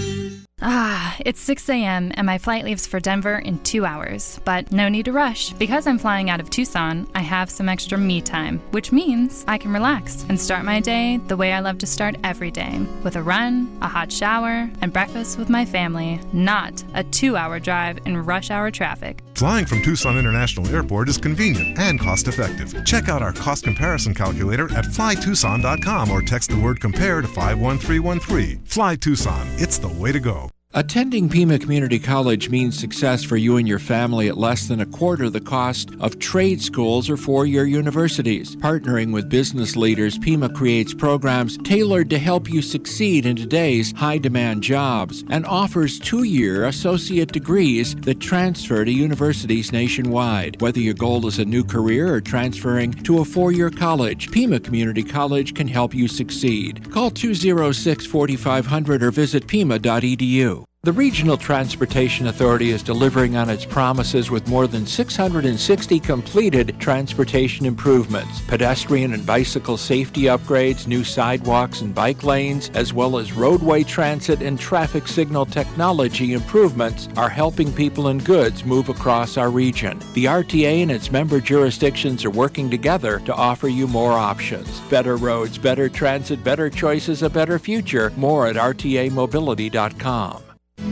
Ah, it's six a.m. and my flight leaves for Denver in two hours. But no need to rush. Because I'm flying out of Tucson, I have some extra me time, which means I can relax and start my day the way I love to start every day, with a run, a hot shower, and breakfast with my family, not a two-hour drive in rush hour traffic. Flying from Tucson International Airport is convenient and cost-effective. Check out our cost comparison calculator at fly tucson dot com or text the word COMPARE to five one three one three. Fly Tucson. It's the way to go. Attending Pima Community College means success for you and your family at less than a quarter the cost of trade schools or four-year universities. Partnering with business leaders, Pima creates programs tailored to help you succeed in today's high-demand jobs and offers two-year associate degrees that transfer to universities nationwide. Whether your goal is a new career or transferring to a four-year college, Pima Community College can help you succeed. Call two oh six, four five zero zero or visit pima dot e d u. The Regional Transportation Authority is delivering on its promises with more than six hundred sixty completed transportation improvements. Pedestrian and bicycle safety upgrades, new sidewalks and bike lanes, as well as roadway transit and traffic signal technology improvements are helping people and goods move across our region. The R T A and its member jurisdictions are working together to offer you more options. Better roads, better transit, better choices, a better future. More at r t a mobility dot com.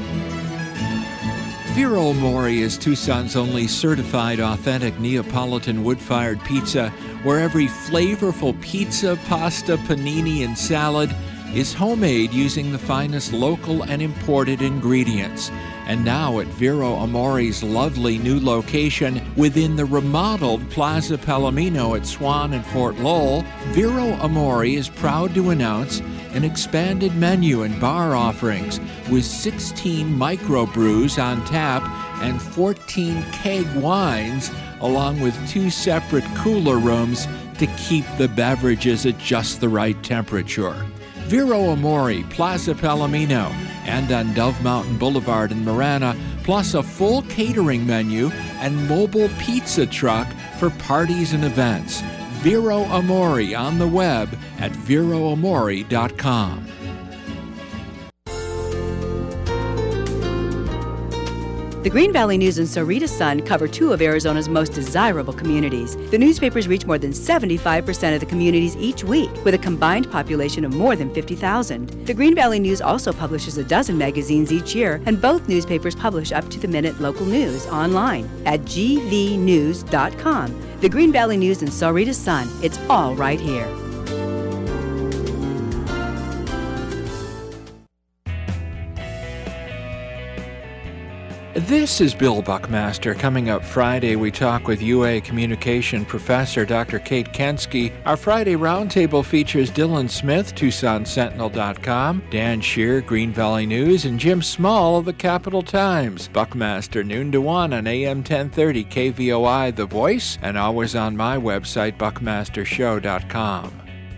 Vero Amore is Tucson's only certified authentic Neapolitan wood-fired pizza, where every flavorful pizza, pasta, panini, and salad is homemade using the finest local and imported ingredients. And now at Vero Amore's lovely new location within the remodeled Plaza Palomino at Swan and Fort Lowell, Vero Amore is proud to announce an expanded menu and bar offerings with sixteen microbrews on tap and fourteen keg wines, along with two separate cooler rooms to keep the beverages at just the right temperature. Vero Amore, Plaza Palomino, and on Dove Mountain Boulevard in Marana, plus a full catering menu and mobile pizza truck for parties and events. Vero Amore on the web at vero amore dot com. The Green Valley News and Sarita Sun cover two of Arizona's most desirable communities. The newspapers reach more than seventy-five percent of the communities each week, with a combined population of more than fifty thousand. The Green Valley News also publishes a dozen magazines each year, and both newspapers publish up-to-the-minute local news online at g v news dot com. The Green Valley News and Sarita Sun, it's all right here. This is Bill Buckmaster. Coming up Friday, we talk with U A Communication Professor Doctor Kate Kensky. Our Friday Roundtable features Dylan Smith, Tucson Sentinel dot com, Dan Shear, Green Valley News, and Jim Small of the Capital Times. Buckmaster, noon to one on A M ten thirty K V O I, The Voice, and always on my website, buckmaster show dot com.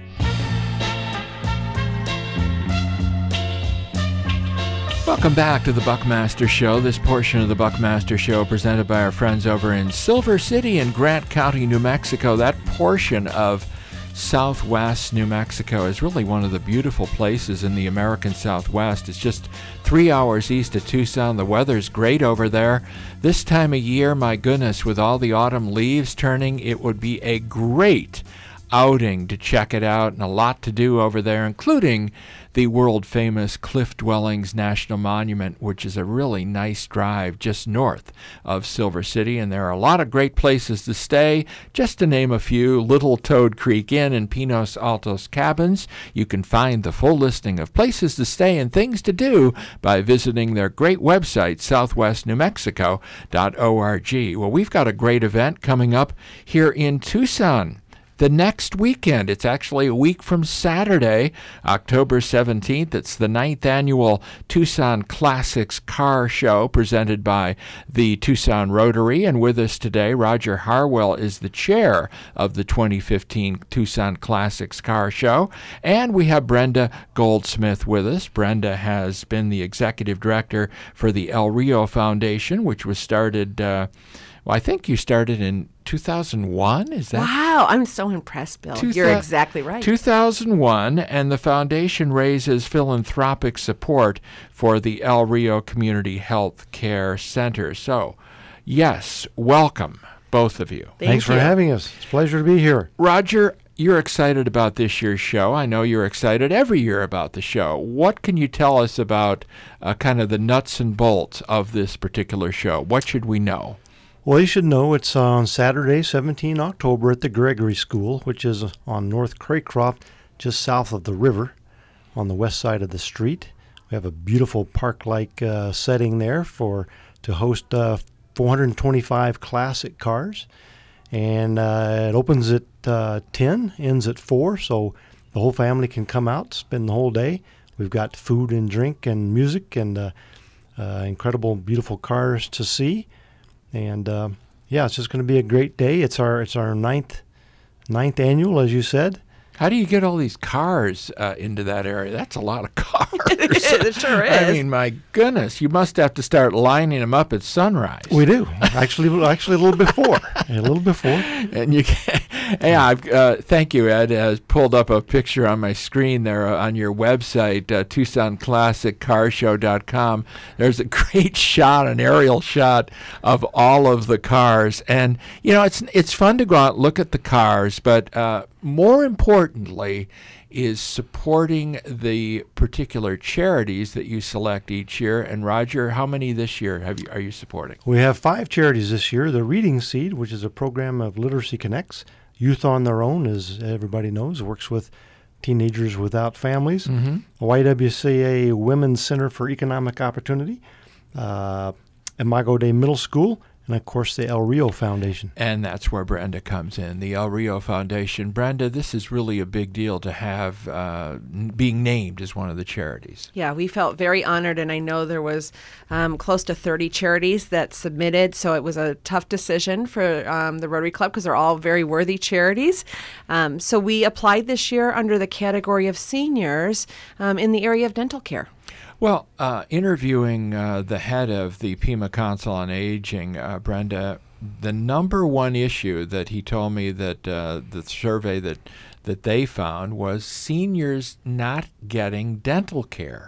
Welcome back to the Buckmaster Show. This portion of the Buckmaster Show presented by our friends over in Silver City and Grant County, New Mexico. That portion of southwest New Mexico is really one of the beautiful places in the American Southwest. It's just three hours east of Tucson. The weather's great over there. This time of year, my goodness, with all the autumn leaves turning, it would be a great outing to check it out, and a lot to do over there, including the world-famous Cliff Dwellings National Monument, which is a really nice drive just north of Silver City. And there are a lot of great places to stay. Just to name a few, Little Toad Creek Inn and Pinos Altos Cabins. You can find the full listing of places to stay and things to do by visiting their great website, southwest new mexico dot org. Well, we've got a great event coming up here in Tucson the next weekend. It's actually a week from Saturday, October seventeenth. It's the ninth annual Tucson Classics Car Show presented by the Tucson Rotary. And with us today, Roger Harwell is the chair of the twenty fifteen Tucson Classics Car Show. And we have Brenda Goldsmith with us. Brenda has been the executive director for the El Rio Foundation, which was started, uh, well, I think you started in two thousand one, is that? Wow, I'm so impressed, Bill. Two You're thou- exactly right. two thousand one, and the foundation raises philanthropic support for the El Rio Community Health Care Center. So, yes, welcome, both of you. Thank Thanks you. for having us. It's a pleasure to be here. Roger, you're excited about this year's show. I know you're excited every year about the show. What can you tell us about uh, kind of the nuts and bolts of this particular show? What should we know? Well, you should know it's on Saturday, seventeenth of October at the Gregory School, which is on North Craycroft, just south of the river on the west side of the street. We have a beautiful park-like uh, setting there for to host uh, four hundred twenty-five classic cars. And uh, it opens at uh, ten, ends at four, so the whole family can come out, spend the whole day. We've got food and drink and music and uh, uh, incredible, beautiful cars to see. And uh, yeah, it's just going to be a great day. It's our it's our ninth ninth annual, as you said. How do you get all these cars uh, into that area? That's a lot of cars. It sure is. I mean, my goodness, you must have to start lining them up at sunrise. We do. Actually, actually a little before. A little before. And you can, yeah, I've, uh, thank you, Ed. Has pulled up a picture on my screen there uh, on your website, uh, tucson classic car show dot com. There's a great shot, an aerial shot of all of the cars. And, you know, it's it's fun to go out and look at the cars, but uh, more importantly is supporting the particular charities that you select each year. And Roger, how many this year have you, are you supporting? We have five charities this year. The Reading Seed, which is a program of Literacy Connects. Youth on Their Own, as everybody knows, works with teenagers without families. Mm-hmm. Y W C A Women's Center for Economic Opportunity, uh, Imago Day Middle School, and, of course, the El Rio Foundation. And that's where Brenda comes in, the El Rio Foundation. Brenda, this is really a big deal to have uh, n- being named as one of the charities. Yeah, we felt very honored, and I know there was um, close to thirty charities that submitted, so it was a tough decision for um, the Rotary Club because they're all very worthy charities. Um, so we applied this year under the category of seniors um, in the area of dental care. Well, uh, interviewing uh, the head of the Pima Council on Aging, uh, Brenda, the number one issue that he told me that uh, the survey that that they found was seniors not getting dental care.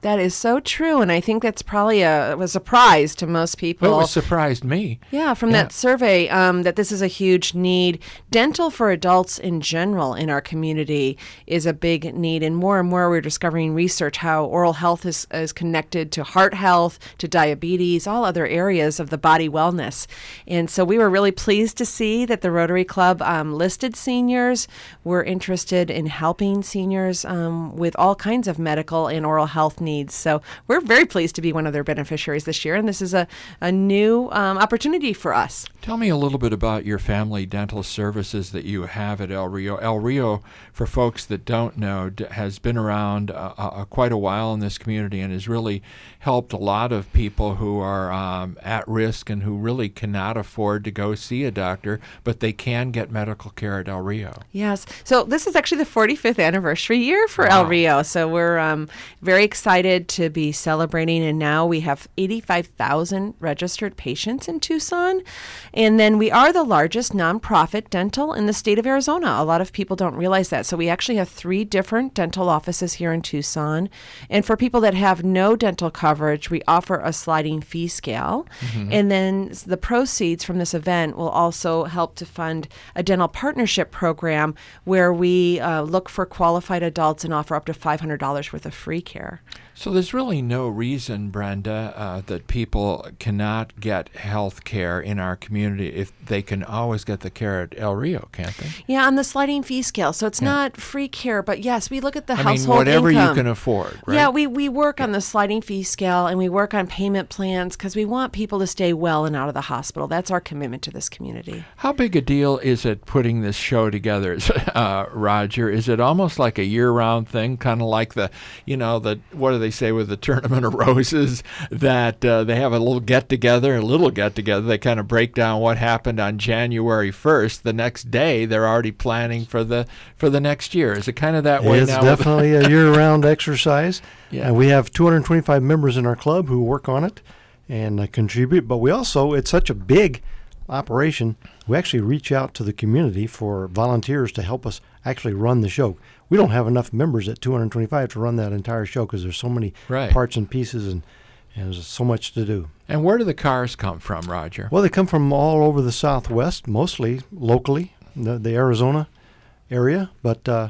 That is so true, and I think that's probably a, a surprise to most people. Well, it surprised me. Yeah, from Yeah. that survey, um, that this is a huge need. Dental for adults in general in our community is a big need, and more and more we're discovering research how oral health is, is connected to heart health, to diabetes, all other areas of the body wellness. And so we were really pleased to see that the Rotary Club um, listed seniors. We're interested in helping seniors um, with all kinds of medical and oral health needs. So we're very pleased to be one of their beneficiaries this year, and this is a, a new um, opportunity for us. Tell me a little bit about your family dental services that you have at El Rio. El Rio, for folks that don't know, d- has been around uh, uh, quite a while in this community and has really helped a lot of people who are um, at risk and who really cannot afford to go see a doctor, but they can get medical care at El Rio. Yes. So this is actually the forty-fifth anniversary year for Wow. El Rio. So we're um, very excited to be celebrating. And now we have eighty-five thousand registered patients in Tucson. And then we are the largest nonprofit dental in the state of Arizona. A lot of people don't realize that. So we actually have three different dental offices here in Tucson. And for people that have no dental coverage, we offer a sliding fee scale. Mhm. And then s- the proceeds from this event will also help to fund a dental partnership program where we uh, look for qualified adults and offer up to five hundred dollars worth of free care. So there's really no reason, Brenda, uh, that people cannot get health care in our community if they can always get the care at El Rio, can't they? Yeah, on the sliding fee scale. So it's Yeah. not free care, but yes, we look at the I mean, household whatever you income. can afford, right? Yeah, we, we work on the sliding fee scale and we work on payment plans because we want people to stay well and out of the hospital. That's our commitment to this community. How big a deal is it putting this show together, uh, Roger? Is it almost like a year-round thing, kind of like the, you know, the what do they say with the Tournament of Roses, that uh, they have a little get-together, a little get-together. They kind of break down what happened on January first. The next day, they're already planning for the for the next year. Is it kind of that way It's now? definitely a year-round exercise. Yeah. And we have two hundred twenty-five members in our club who work on it and uh, contribute. But we also, it's such a big operation, we actually reach out to the community for volunteers to help us actually run the show. We don't have enough members at two hundred twenty-five to run that entire show because there's so many Right. parts and pieces and, and there's so much to do. And where do the cars come from, Roger? Well, they come from all over the Southwest, mostly locally, the, the Arizona area. But uh,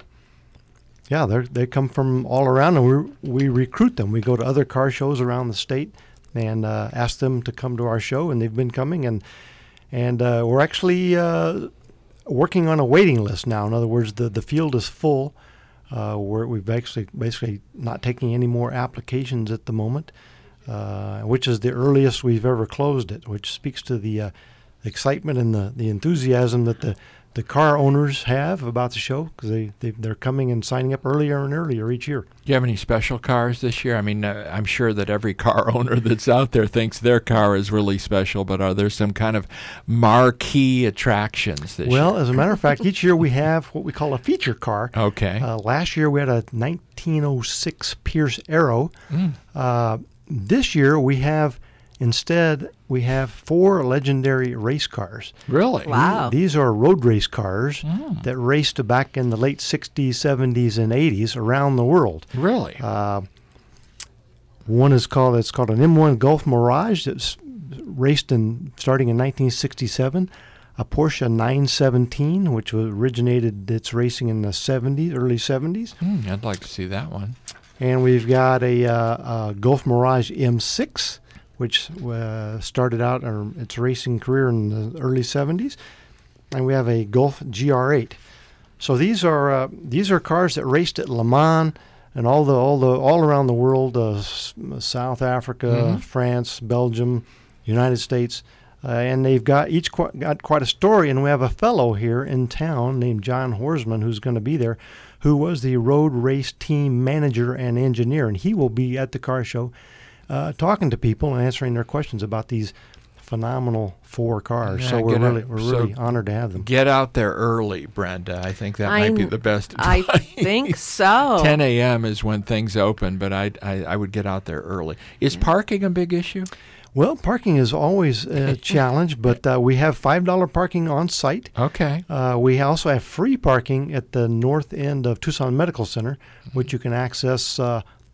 yeah, they they come from all around, and we we recruit them. We go to other car shows around the state and uh, ask them to come to our show, and they've been coming. And and uh, we're actually uh, working on a waiting list now. In other words, the the field is full. Uh, we're, we've actually basically not taking any more applications at the moment. Uh, which is the earliest we've ever closed it, which speaks to the uh, excitement and the, the enthusiasm that the, the car owners have about the show because they, they, they're coming and signing up earlier and earlier each year. Do you have any special cars this year? I mean, uh, I'm sure that every car owner that's out there thinks their car is really special, but are there some kind of marquee attractions this Well, year? as a matter of fact, each year we have what we call a feature car. Okay. Uh, last year we had a nineteen oh six Pierce Arrow. Mm. Uh, this year we have, instead, we have four legendary race cars. Really? Wow. These are road race cars Mm. that raced back in the late sixties, seventies, and eighties around the world. Really? Uh, one is called, it's called an M one Gulf Mirage that's raced in, starting in nineteen sixty-seven. A Porsche nine seventeen, which was originated its racing in the seventies, early seventies. Mm, I'd like to see that one. And we've got a, uh, a Gulf Mirage M six, which uh, started out uh, its racing career in the early seventies. And we have a Gulf G R eight. So these are uh, these are cars that raced at Le Mans and all the all the all around the world, uh, S- South Africa, Mhm. France, Belgium, United States, uh, and they've got each qu- got quite a story. And we have a fellow here in town named John Horsman who's going to be there, who was the road race team manager and engineer, and he will be at the car show uh, talking to people and answering their questions about these phenomenal four cars. Yeah, so we're get really out- we're so really honored to have them. Get out there early, Brenda. I think that might be I'm- the best I advice. think so. ten a.m. is when things open, but I, I I would get out there early. Is parking a big issue? Well, parking is always a challenge, but uh, we have five dollar parking on site. Okay. Uh, we also have free parking at the north end of Tucson Medical Center, which you can access uh,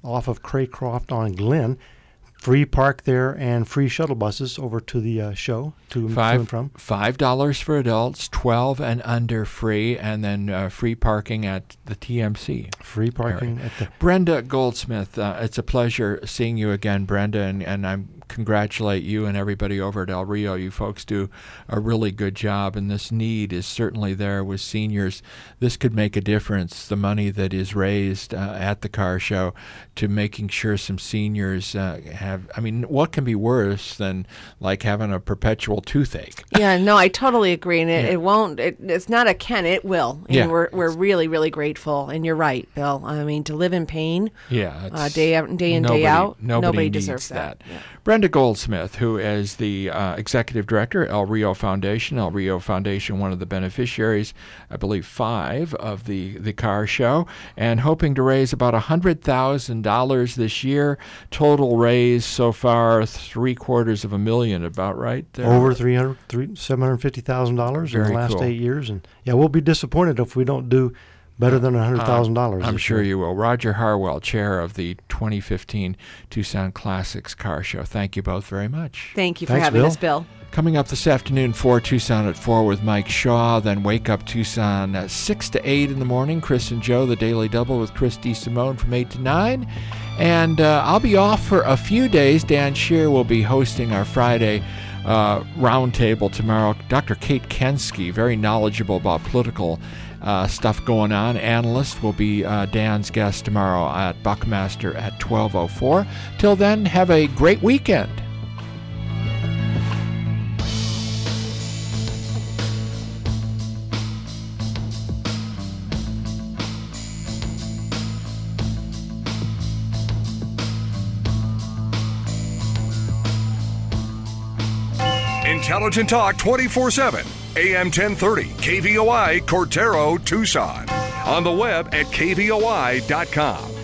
off of Craycroft on Glen. Free park there and free shuttle buses over to the uh, show to, Five, to and from. Five dollars for adults, twelve and under free, and then uh, free parking at the T M C. Free parking area. at the. Brenda Goldsmith, uh, it's a pleasure seeing you again, Brenda, and, and I congratulate you and everybody over at El Rio. You folks do a really good job, and this need is certainly there with seniors. This could make a difference, the money that is raised uh, at the car show, to making sure some seniors uh, have, I mean, what can be worse than like having a perpetual toothache? Yeah, no, I totally agree, and it, Yeah. it won't. It, it's not a can. It will, and Yeah. we're we're really really grateful. And you're right, Bill. I mean, to live in pain, Yeah, uh, it's- day out, day in nobody- day out, nobody needs deserves that. that. Yeah. Brenda Goldsmith, who is the uh, executive director at El Rio Foundation. El Rio Foundation, one of the beneficiaries, I believe five of the, the car show, and hoping to raise about one hundred thousand dollars this year. Total raise so far, three quarters of a million, about right there. Over three hundred, three, seven hundred fifty thousand dollars in the Very last cool. eight years, and yeah, we'll be disappointed if we don't do better than a hundred thousand dollars. Uh, I'm sure you will. Roger Harwell, chair of the twenty fifteen Tucson Classics Car Show. Thank you both very much. Thank you for Thanks, having Bill. us, Bill. Coming up this afternoon, for Tucson at four with Mike Shaw. Then Wake Up Tucson at six to eight in the morning. Chris and Joe, the Daily Double with Chris DeSimone from eight to nine. And uh, I'll be off for a few days. Dan Shear will be hosting our Friday uh, roundtable tomorrow. Doctor Kate Kensky, very knowledgeable about political uh, stuff going on. Analyst will be uh, Dan's guest tomorrow at Buckmaster at twelve oh four. Till then, have a great weekend. Intelligent Talk twenty-four seven, A M ten thirty, K V O I, Cortero, Tucson. On the web at K V O I dot com.